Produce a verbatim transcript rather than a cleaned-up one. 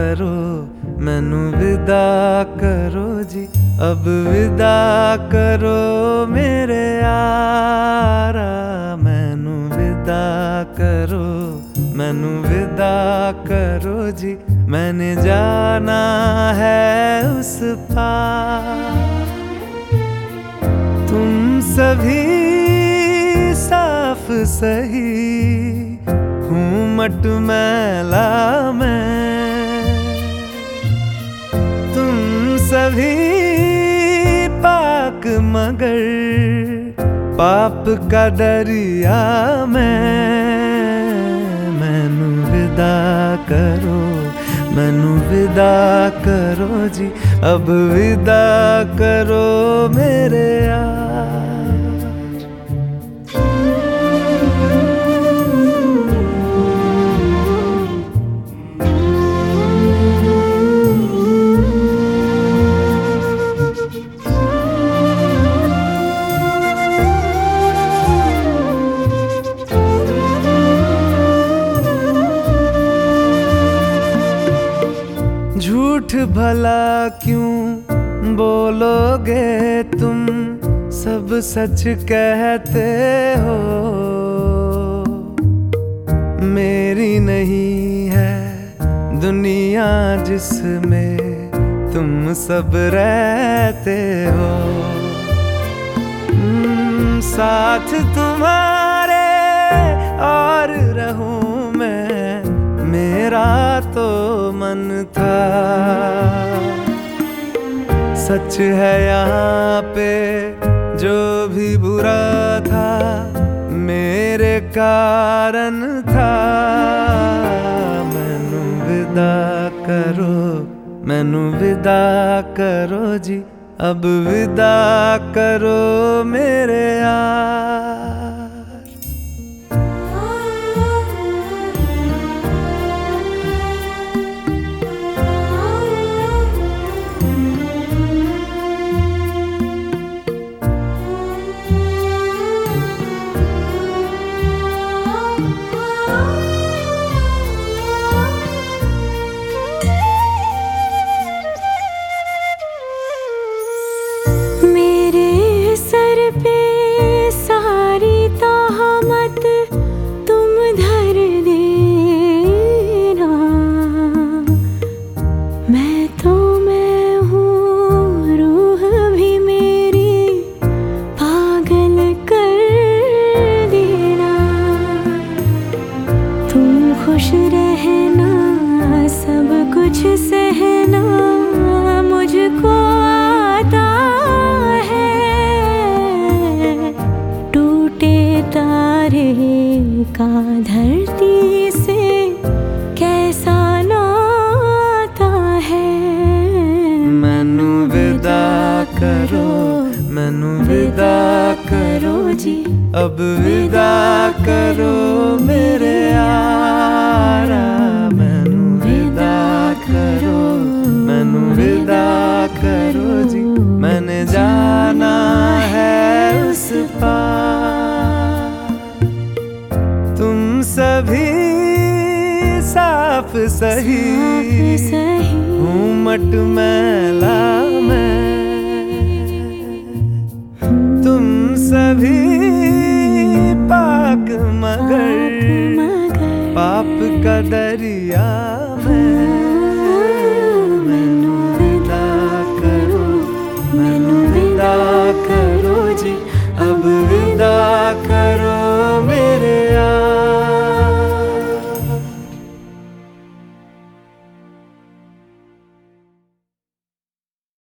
करो, मैनू विदा करो जी, अब विदा करो मेरे यारा। मैनू विदा करो, मैनू विदा करो जी, मैंने जाना है उस पार। तुम सभी साफ सही, हूँ मटमैला मैं। तुम सभी पाक मगर पाप का दरिया मैं। मैनू विदा करो, मैनू विदा करो जी, अब विदा करो मेरे यार। झूठ भला क्यों बोलोगे तुम, सब सच कहते हो। मेरी नहीं है दुनिया जिसमें तुम सब रहते हो। साथ तुम्हारे और रहूं मैं, मेरा तो मन था। सच है यहाँ पे जो भी बुरा था, मेरे कारण था। मैनू विदा करो, मैनू विदा करो जी, अब विदा करो मेरे यार। खुश रहना, सब कुछ सहना मुझको आता है। टूटे तारे का धरती से कैसा नाता है। मैनू विदा करो, मैनू विदा करो जी, अब विदा करो मेरे यारा। मैनू विदा करो, मैनू विदा करो जी, मैंने जाना है उस पार। तुम सभी साफ सही, हूँ मटमैला मैं। तुम सभी पाक मगर पाप का दरिया